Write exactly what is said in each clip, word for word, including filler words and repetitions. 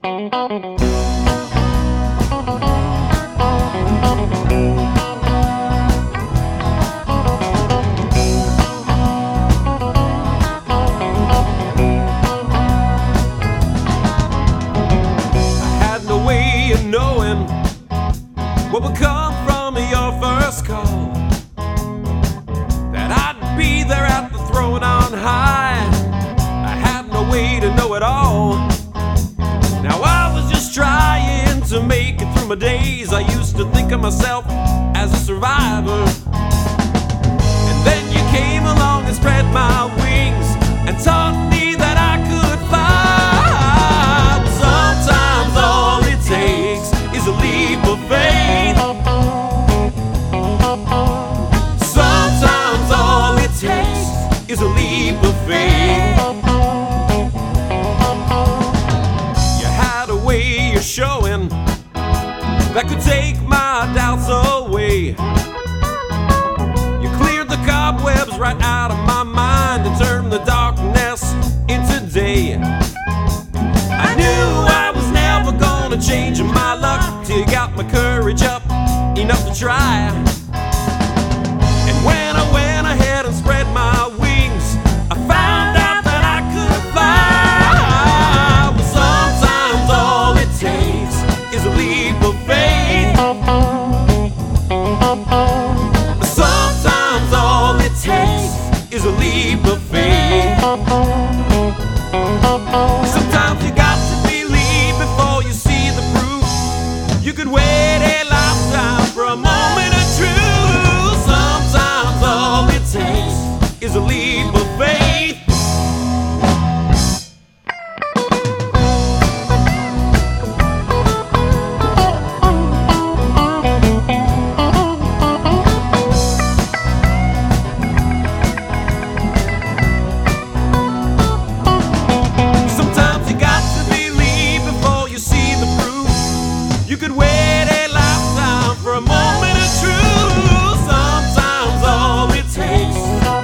had no way of knowing what would come from your first call, that I'd be there at the throne on high. I had no way to know it all. Now I was just trying to make it through my days. I used to think of myself as a survivor, and then you came along and spread my wings and taught me that I could fly. Sometimes all it takes is a leap of faith. Sometimes all it takes is a leap of faith. You had a way of showing that could take my doubts away. You cleared the cobwebs right out of my mind and turned the darkness into day. I knew I was never gonna change my luck till you got my courage up enough to try. And when I went ahead and spread my wings, I found out that I could fly. Well, sometimes all it takes is a leap of faith. Sometimes all it takes is a leap of faith. Sometimes you got to believe before you see the proof. You could wait a lifetime for a moment of truth. Sometimes all it takes is a leap of faith. Sometimes you got to believe before you see the proof. You could wait a lifetime for a moment of truth. Sometimes all it takes,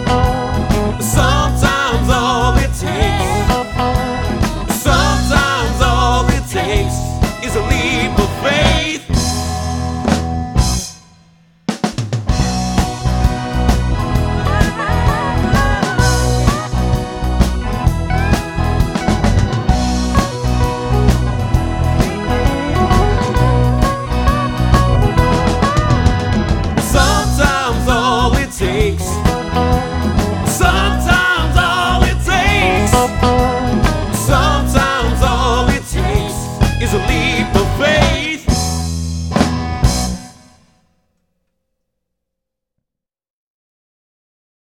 sometimes all it takes, sometimes all it takes is a leap of faith. Sometimes all it takes, sometimes all it takes, sometimes all it takes is a leap of